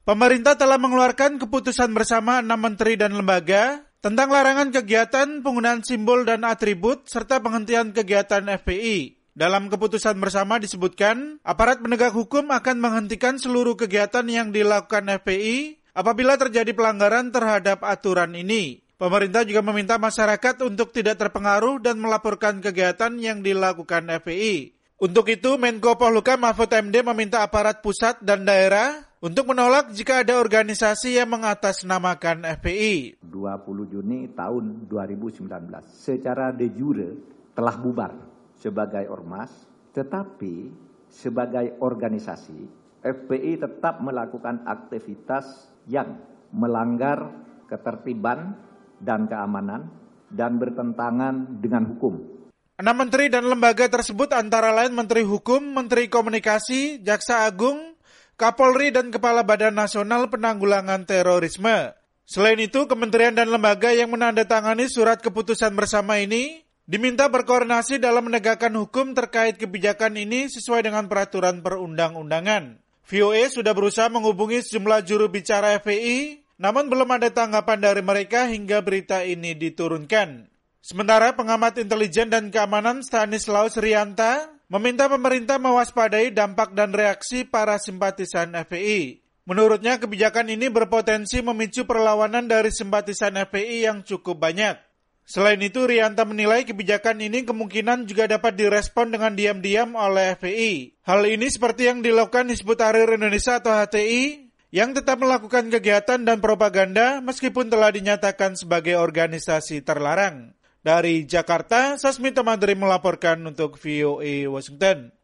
Pemerintah telah mengeluarkan keputusan bersama 6 menteri dan lembaga tentang larangan kegiatan, penggunaan simbol dan atribut, serta penghentian kegiatan FPI. Dalam keputusan bersama disebutkan, aparat penegak hukum akan menghentikan seluruh kegiatan yang dilakukan FPI apabila terjadi pelanggaran terhadap aturan ini. Pemerintah juga meminta masyarakat untuk tidak terpengaruh dan melaporkan kegiatan yang dilakukan FPI. Untuk itu, Menko Polhukam Mahfud MD meminta aparat pusat dan daerah untuk menolak jika ada organisasi yang mengatasnamakan FPI. 20 Juni tahun 2019, secara de jure telah bubar sebagai ormas, tetapi sebagai organisasi, FPI tetap melakukan aktivitas yang melanggar ketertiban dan keamanan dan bertentangan dengan hukum. 6 menteri dan lembaga tersebut antara lain Menteri Hukum, Menteri Komunikasi, Jaksa Agung, Kapolri dan Kepala Badan Nasional Penanggulangan Terorisme. Selain itu, kementerian dan lembaga yang menandatangani surat keputusan bersama ini diminta berkoordinasi dalam menegakkan hukum terkait kebijakan ini sesuai dengan peraturan perundang-undangan. VOA sudah berusaha menghubungi sejumlah juru bicara FPI, namun belum ada tanggapan dari mereka hingga berita ini diturunkan. Sementara pengamat intelijen dan keamanan Stanislaus Rianta meminta pemerintah mewaspadai dampak dan reaksi para simpatisan FPI. Menurutnya, kebijakan ini berpotensi memicu perlawanan dari simpatisan FPI yang cukup banyak. Selain itu, Rianta menilai kebijakan ini kemungkinan juga dapat direspon dengan diam-diam oleh FPI. Hal ini seperti yang dilakukan Hizbut Tahrir Indonesia atau HTI, yang tetap melakukan kegiatan dan propaganda meskipun telah dinyatakan sebagai organisasi terlarang. Dari Jakarta, Sasmita Madri melaporkan untuk VOA Washington.